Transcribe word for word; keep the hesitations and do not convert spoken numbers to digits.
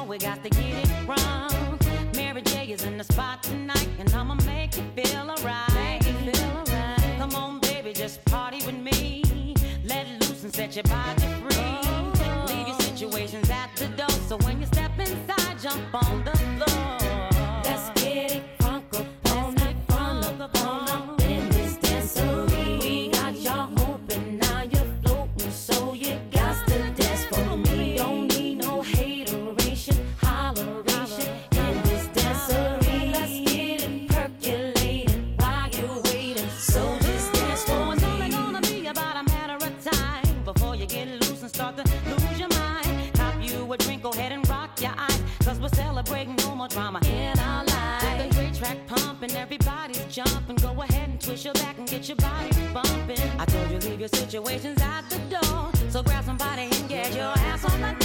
we got to get it wrong. Mary J is in the spot tonight, and I'ma make you feel alright. Make you feel alright. Come on, baby, just party with me. Let loose and set your body free. Oh. Leave your situations at the door, so when you step inside, jump on the floor. Let's get it crunk up on the front up on up in this dancery. We got y'all open, now you're floating, so you got to dance for me. Don't need no hateration, holleration in this dancery. Let's get it percolating while you're waiting, so just dance for me. It's only gonna be about a matter of time before you get loose and start to lose your mind. Cop you a drink, go ahead and rock your eyes, cause we're celebrating no more drama in our lives. With a great track pumping, everybody's jumping. Go ahead and twist your back and get your body bumping. I told you leave your situations at the door, so grab somebody and get your ass on the